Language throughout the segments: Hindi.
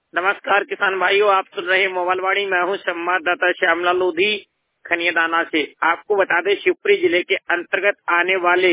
नमस्कार किसान भाइयों, आप सुन रहे हैं मोबाइल वाणी। मैं हूं संवाददाता श्यामलाल लोधी खनियादाना से। आपको बता दें, शिवपुरी जिले के अंतर्गत आने वाले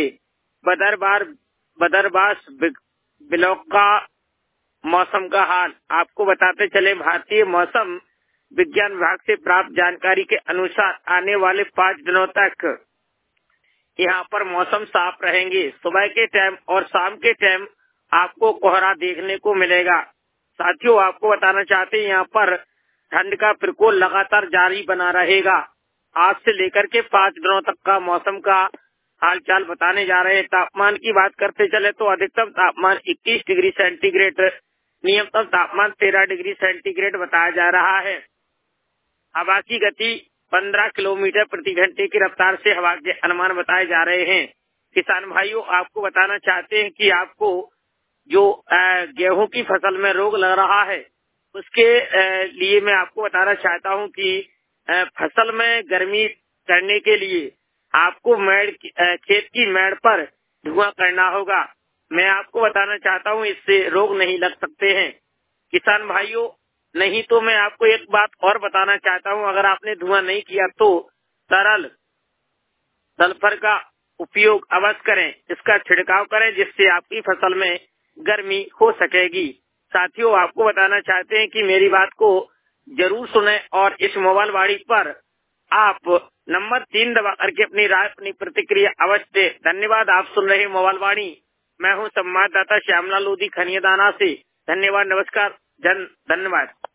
बदरबास ब्लॉक का मौसम का हाल आपको बताते चले। भारतीय मौसम विज्ञान विभाग से प्राप्त जानकारी के अनुसार आने वाले 5 दिनों तक यहाँ पर मौसम साफ रहेंगे। सुबह के टाइम और शाम के टाइम आपको कोहरा देखने को मिलेगा। साथियों, आपको बताना चाहते हैं, यहाँ पर ठंड का प्रकोप लगातार जारी बना रहेगा। आज से लेकर के 5 दिनों तक का मौसम का हालचाल बताने जा रहे हैं। तापमान की बात करते चले तो अधिकतम तापमान 21 डिग्री सेंटीग्रेड, न्यूनतम तापमान 13 डिग्री सेंटीग्रेड बताया जा रहा है। हवा की गति 15 किलोमीटर प्रति घंटे की रफ्तार से हवा के अनुमान बताए जा रहे हैं। किसान भाइयों, आपको बताना चाहते हैं कि आपको जो गेहूं की फसल में रोग लग रहा है, उसके लिए मैं आपको बताना चाहता हूं कि फसल में गर्मी करने के लिए आपको खेत की मेड़ पर धुआं करना होगा। मैं आपको बताना चाहता हूं, इससे रोग नहीं लग सकते हैं। किसान भाइयों, नहीं तो मैं आपको एक बात और बताना चाहता हूं, अगर आपने धुआं नहीं किया तो तरल सल्फर का उपयोग अवश्य करें, इसका छिड़काव करें, जिससे आपकी फसल में गर्मी हो सकेगी। साथियों, आपको बताना चाहते हैं कि मेरी बात को जरूर सुनें और इस मोबाइल वाणी पर आप नंबर 3 दबा करके अपनी राय, अपनी प्रतिक्रिया अवश्य दें। धन्यवाद। आप सुन रहे मोबाइल वाणी। मैं हूं संवाददाता श्यामलाल लोधी खनियादाना से। धन्यवाद, नमस्कार, धन्यवाद।